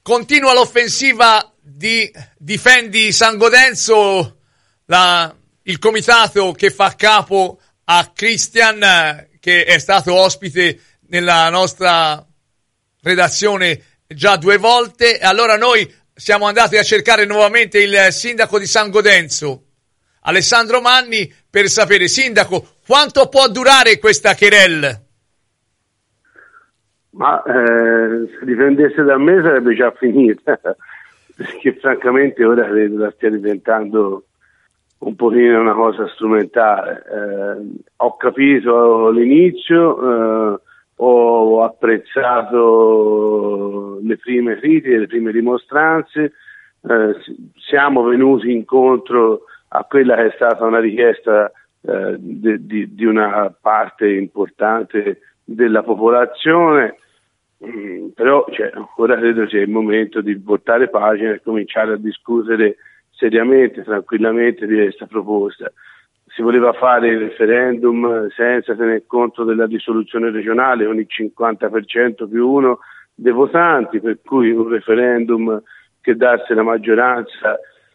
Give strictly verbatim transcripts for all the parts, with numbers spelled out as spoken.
continua l'offensiva di Difendi San Godenzo, la, il comitato che fa capo a Christian, che è stato ospite nella nostra redazione già due volte. Allora noi siamo andati a cercare nuovamente il sindaco di San Godenzo, Alessandro Manni, per sapere, sindaco, quanto può durare questa querelle? Ma eh, se dipendesse da me sarebbe già finita, perché francamente ora credo la stia diventando un pochino una cosa strumentale. Eh, ho capito l'inizio, eh, ho apprezzato le prime critiche, le prime dimostranze, eh, siamo venuti incontro a quella che è stata una richiesta eh, di, di, di una parte importante della popolazione, mm, però cioè, ora credo sia il momento di voltare pagina e cominciare a discutere seriamente, tranquillamente di questa proposta. Si voleva fare il referendum senza tener conto della risoluzione regionale con il cinquanta per cento più uno dei votanti, per cui un referendum che dasse la maggioranza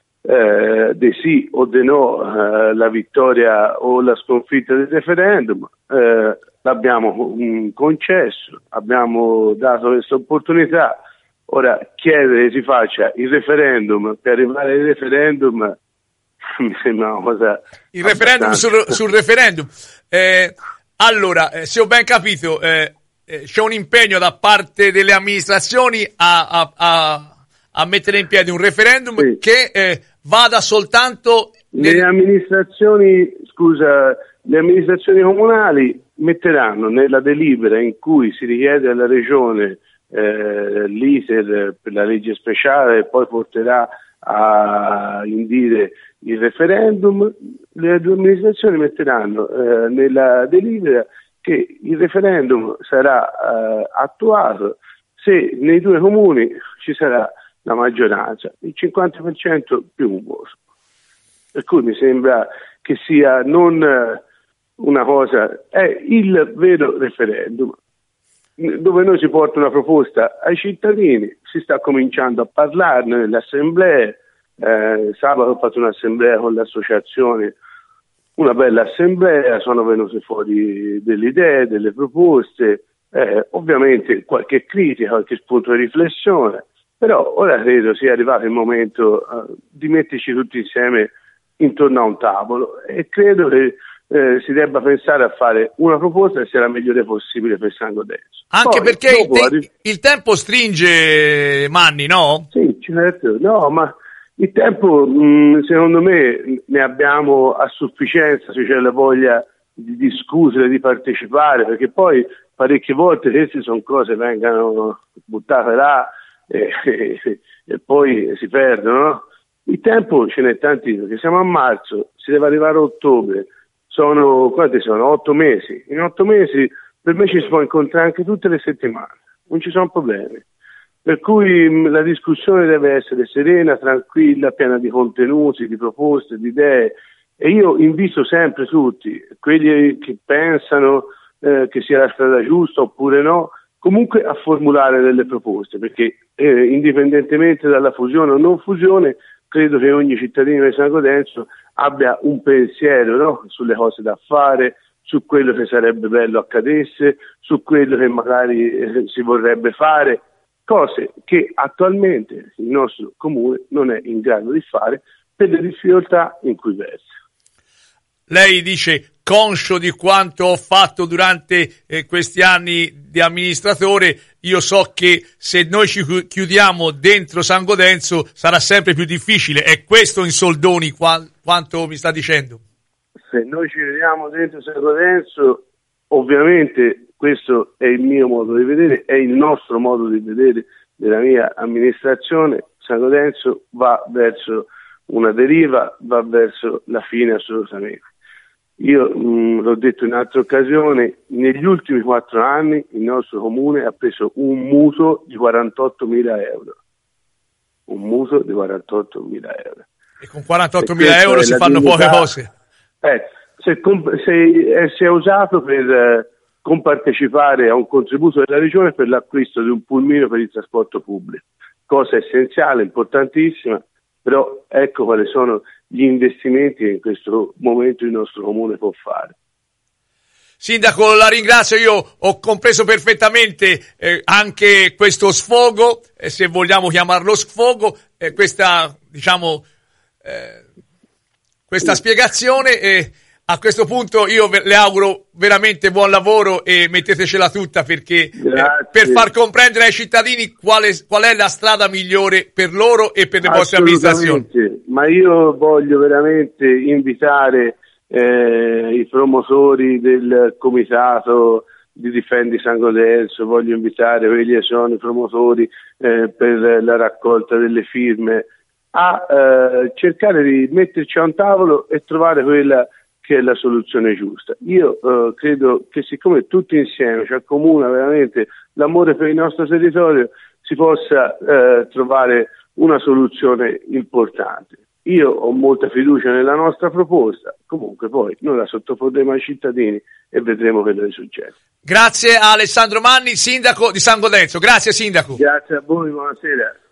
eh, dei sì o dei no, eh, la vittoria o la sconfitta del referendum, eh, l'abbiamo um, concesso, abbiamo dato questa opportunità. Ora chiedere che si faccia il referendum per arrivare al referendum mi sembra una cosa il referendum sul, sul referendum eh, allora eh, se ho ben capito eh, eh, c'è un impegno da parte delle amministrazioni a, a, a, a mettere in piedi un referendum, sì, che eh, vada soltanto nel... le amministrazioni scusa le amministrazioni comunali metteranno nella delibera in cui si richiede alla regione eh, l'iter per la legge speciale e poi porterà a indire il referendum, le due amministrazioni metteranno eh, nella delibera che il referendum sarà eh, attuato se nei due comuni ci sarà la maggioranza, il cinquanta per cento più un voto. Per cui mi sembra che sia non eh, una cosa, è il vero referendum, dove noi si porta una proposta ai cittadini, si sta cominciando a parlarne nelle assemblee. Eh, sabato ho fatto un'assemblea con le associazioni, una bella assemblea, sono venute fuori delle idee, delle proposte, eh, ovviamente qualche critica, qualche spunto di riflessione, però ora credo sia arrivato il momento eh, di metterci tutti insieme intorno a un tavolo e credo che eh, si debba pensare a fare una proposta che sia la migliore possibile per San Godenzo. Anche Poi, perché il, te- arri- il tempo stringe, Manni, no? Sì, certo, no, ma il tempo mh, secondo me ne abbiamo a sufficienza se c'è la voglia di discutere, di partecipare, perché poi parecchie volte queste sono cose che vengono buttate là e, e, e poi si perdono, no? Il tempo ce n'è tantissimo, perché siamo a marzo, si deve arrivare a ottobre, sono, quanti sono? Otto mesi. In otto mesi per me ci si può incontrare anche tutte le settimane, non ci sono problemi. Per cui mh, la discussione deve essere serena, tranquilla, piena di contenuti, di proposte, di idee. E io invito sempre tutti, quelli che pensano eh, che sia la strada giusta oppure no, comunque a formulare delle proposte, perché eh, indipendentemente dalla fusione o non fusione, credo che ogni cittadino di San Godenzo abbia un pensiero, no? Sulle cose da fare, su quello che sarebbe bello accadesse, su quello che magari eh, si vorrebbe fare, cose che attualmente il nostro comune non è in grado di fare per le difficoltà in cui versa. Lei dice, conscio di quanto ho fatto durante eh, questi anni di amministratore, io so che se noi ci chiudiamo dentro San Godenzo sarà sempre più difficile. È questo in soldoni qua, quanto mi sta dicendo? Se noi ci chiudiamo dentro San Godenzo, ovviamente questo è il mio modo di vedere, è il nostro modo di vedere della mia amministrazione. San Godenzo va verso una deriva, va verso la fine assolutamente. Io mh, l'ho detto in altre occasioni, negli ultimi quattro anni il nostro comune ha preso un mutuo di quarantottomila euro. Un mutuo di quarantottomila euro. E con quarantottomila euro si fanno dignità, poche cose. Eh, se, se, eh, si è usato per eh, compartecipare a un contributo della regione per l'acquisto di un pulmino per il trasporto pubblico. cosa essenziale, importantissima, però ecco quali sono gli investimenti che in questo momento il nostro comune può fare. Sindaco, la ringrazio, io ho compreso perfettamente eh, anche questo sfogo, eh, se vogliamo chiamarlo sfogo, eh, questa, diciamo, eh, questa spiegazione, e a questo punto io le auguro veramente buon lavoro e mettetecela tutta, perché eh, per far comprendere ai cittadini quale, qual è la strada migliore per loro e per le vostre amministrazioni. Ma io voglio veramente invitare eh, i promotori del comitato di Difendi San Godenzo, voglio invitare quelli che sono i promotori eh, per la raccolta delle firme a eh, cercare di metterci a un tavolo e trovare quella che è la soluzione giusta. Io eh, credo che siccome tutti insieme ci accomuna veramente l'amore per il nostro territorio, si possa eh, trovare una soluzione importante. Io ho molta fiducia nella nostra proposta, comunque poi noi la sottoporremo ai cittadini e vedremo quello che succede. Grazie a Alessandro Manni, sindaco di San Godenzo. Grazie sindaco. Grazie a voi, buonasera.